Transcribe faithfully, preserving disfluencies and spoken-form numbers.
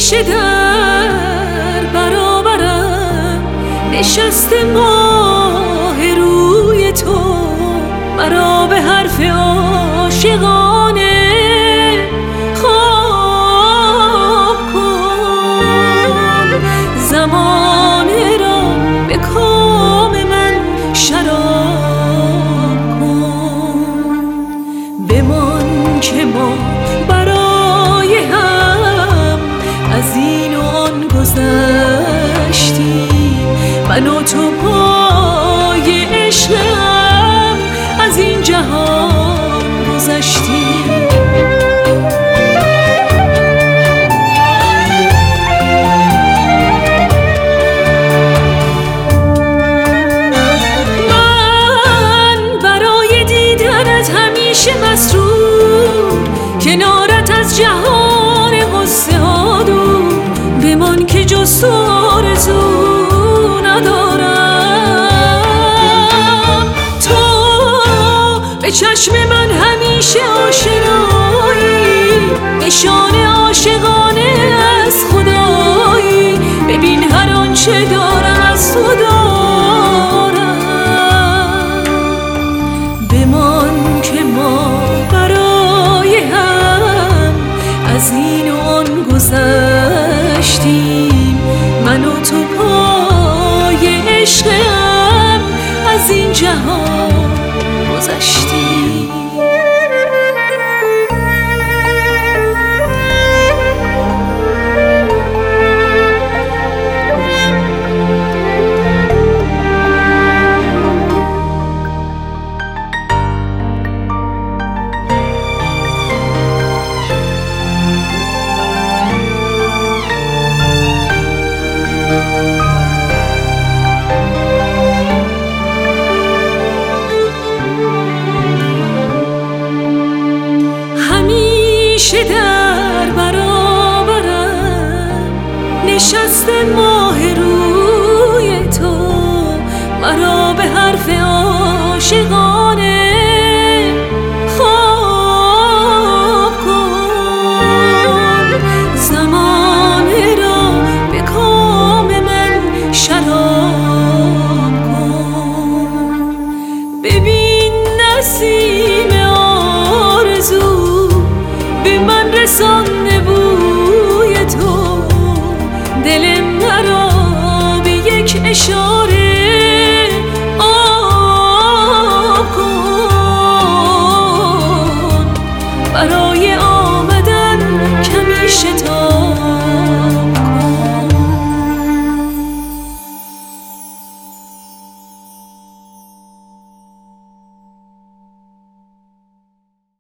همیشه در برابرم نشسته ماه روی تو، مرا به حرف عاشقانه خواب کن. زمانه را به کام من شراب کن. بمان که ما برای هم از این و آن گذشتیم، من و تو پای عشقم از این جهان گذشتیم. من برای دیدنت همیشه مسرور، کنارت از جهان قصه ها دور. بمان که جز تو آرزو ندارم، تو به چشم من همیشه آشنایی، نشان عاشقانه از خدایی. ببین هر آنچه دارم از تو دارم. بمان که ما برای هم از این و آن گذشتیم، من و تو پای عشقم از این جهان گذشتیم. همیشه در برابرم نشسته ماه روی تو، مرا به حرف عاشقانه خواب کن. زمانه را به کام من شراب کن. ببین نسیم آرزو به من رسانده بوی تو، دل مرا به یک اشاره